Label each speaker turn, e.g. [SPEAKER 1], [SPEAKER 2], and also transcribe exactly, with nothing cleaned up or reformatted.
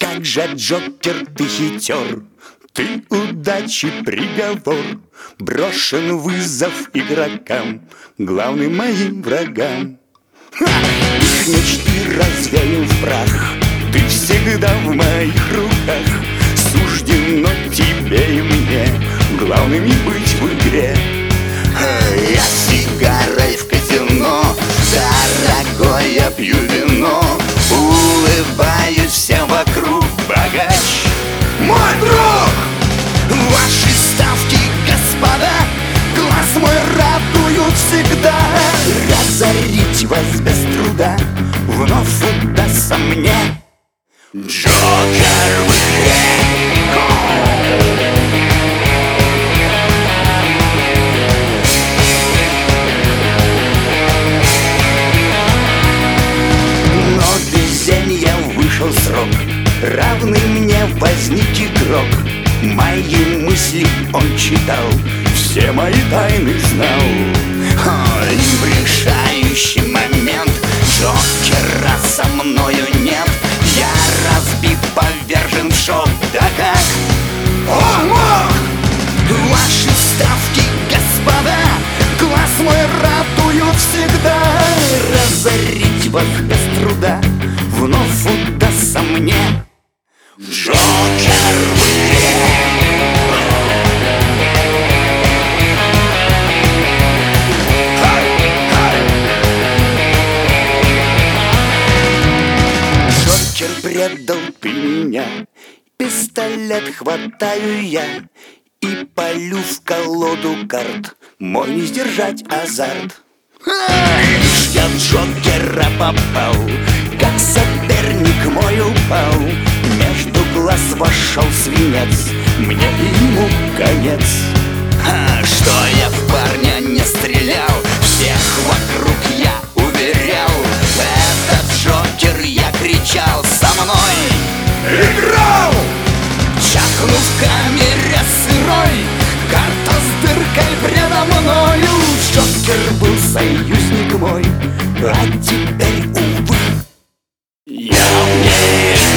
[SPEAKER 1] как же, Джокер, ты хитер, ты удачи приговор. Брошен вызов игрокам, главным моим врагам. Ха! Их мечты развеял в прах, ты всегда в моих руках. Суждено тебе и мне главными быть в игре. Я сигарой в казино, дорогой, я пью вино, улыбаюсь всем вокруг, богач мой друг. Ваши ставки, господа, глаз мой радуют всегда. Разорить вас без труда вновь удастся мне. Джокер в игре. Вышел срок, равный мне возник игрок. Мои мысли он читал, все мои тайны знал. О, и в решающий момент Джокера со мною нет. Я разбит, повержен в шок. Да как он мог? Ваши ставки, господа, глаз мой радуют всегда. Разорить вас без труда вновь удастся мне. Джокер в игре. Джокер, предал ты меня, пистолет хватаю я и полю в колоду карт, мой не сдержать азарт. Лишь я в Джокера попал, как соперник мой упал. Между глаз вошел свинец, мне и ему конец. А что я в парня не стрелял, всех вокруг я уверял. Этот Джокер, я кричал, со мной играл. Чахнув в камере сырой, карта с дыркой предо мною. Джокер был союзник мой, а теперь, увы, я умею.